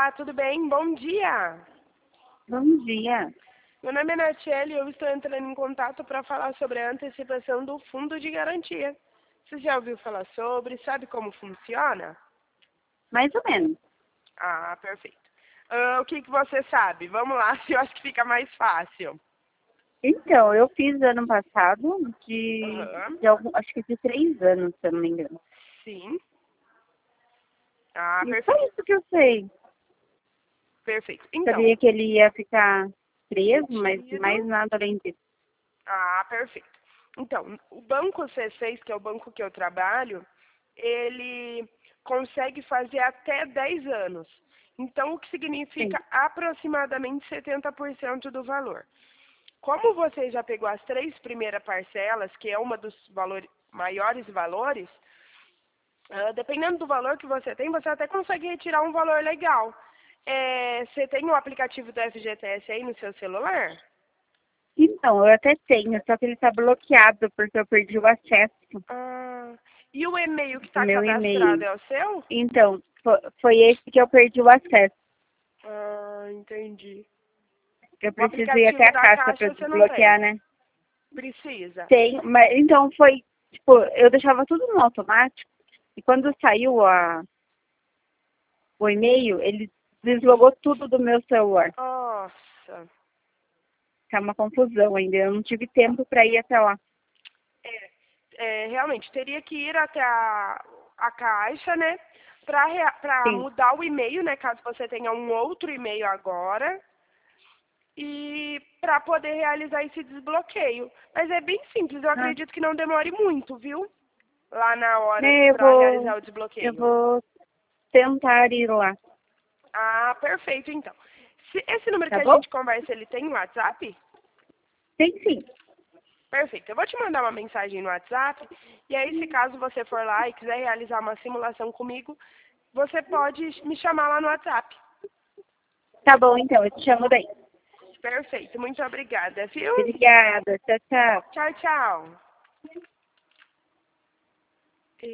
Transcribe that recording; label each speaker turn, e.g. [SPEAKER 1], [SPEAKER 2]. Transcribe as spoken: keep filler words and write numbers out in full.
[SPEAKER 1] Olá, tudo bem? Bom dia!
[SPEAKER 2] Bom dia.
[SPEAKER 1] Meu nome é Natiele e eu estou entrando em contato para falar sobre a antecipação do fundo de garantia. Você já ouviu falar sobre? Sabe como funciona?
[SPEAKER 2] Mais ou menos.
[SPEAKER 1] Ah, perfeito. Ah, o que, que você sabe? Vamos lá, eu acho que fica mais fácil.
[SPEAKER 2] Então, eu fiz ano passado, de,
[SPEAKER 1] Aham,
[SPEAKER 2] de algum, acho que de três anos, se eu não me engano.
[SPEAKER 1] sim. Ah,
[SPEAKER 2] E só
[SPEAKER 1] perfeito.
[SPEAKER 2] isso que eu sei.
[SPEAKER 1] Perfeito. Então,
[SPEAKER 2] Sabia que ele ia ficar preso, mas mais
[SPEAKER 1] retido.
[SPEAKER 2] nada além disso.
[SPEAKER 1] Ah, perfeito. Então, o banco C seis, que é o banco que eu trabalho, ele consegue fazer até dez anos. Então, o que
[SPEAKER 2] Sim.
[SPEAKER 1] significa aproximadamente setenta por cento do valor. Como você já pegou as três primeiras parcelas, que é uma dos valores, maiores valores, ah, dependendo do valor que você tem, você até consegue retirar um valor legal. É, você tem o aplicativo do F G T S aí no seu celular?
[SPEAKER 2] Então, eu até tenho, só que ele está bloqueado porque eu perdi o acesso
[SPEAKER 1] Ah, e o e-mail que
[SPEAKER 2] do
[SPEAKER 1] está
[SPEAKER 2] meu
[SPEAKER 1] cadastrado
[SPEAKER 2] e-mail.
[SPEAKER 1] é o seu?
[SPEAKER 2] Então, fo- foi esse que eu perdi o acesso.
[SPEAKER 1] Ah, entendi.
[SPEAKER 2] Eu
[SPEAKER 1] O
[SPEAKER 2] preciso ir até
[SPEAKER 1] aplicativo
[SPEAKER 2] a
[SPEAKER 1] da
[SPEAKER 2] caixa
[SPEAKER 1] Caixa
[SPEAKER 2] para
[SPEAKER 1] você não tem?
[SPEAKER 2] desbloquear, né?
[SPEAKER 1] Precisa.
[SPEAKER 2] Tenho, mas então foi, tipo, eu deixava tudo no automático e quando saiu a o e-mail, ele deslogou tudo do meu celular.
[SPEAKER 1] Nossa.
[SPEAKER 2] Tá uma confusão ainda. Eu não tive tempo para ir até lá.
[SPEAKER 1] É, é, realmente, teria que ir até a, a Caixa, né? Para
[SPEAKER 2] Sim.
[SPEAKER 1] mudar o e-mail, né? Caso você tenha um outro e-mail agora. E para poder realizar esse desbloqueio. Mas é bem simples, eu
[SPEAKER 2] Ah,
[SPEAKER 1] acredito que não demore muito, viu? Lá na hora
[SPEAKER 2] né, eu
[SPEAKER 1] para
[SPEAKER 2] vou,
[SPEAKER 1] realizar o
[SPEAKER 2] eu
[SPEAKER 1] desbloqueio.
[SPEAKER 2] vou tentar ir lá.
[SPEAKER 1] Ah, perfeito, então. Se esse número que
[SPEAKER 2] Tá
[SPEAKER 1] a
[SPEAKER 2] bom?
[SPEAKER 1] gente conversa, ele tem WhatsApp?
[SPEAKER 2] Tem sim.
[SPEAKER 1] Perfeito. Eu vou te mandar uma mensagem no WhatsApp. E aí, se caso você for lá e quiser realizar uma simulação comigo, você pode me chamar lá no WhatsApp.
[SPEAKER 2] Tá bom, então. Eu te chamo daí.
[SPEAKER 1] Perfeito. Muito obrigada, viu?
[SPEAKER 2] Obrigada. Tchau, tchau.
[SPEAKER 1] Tchau, tchau.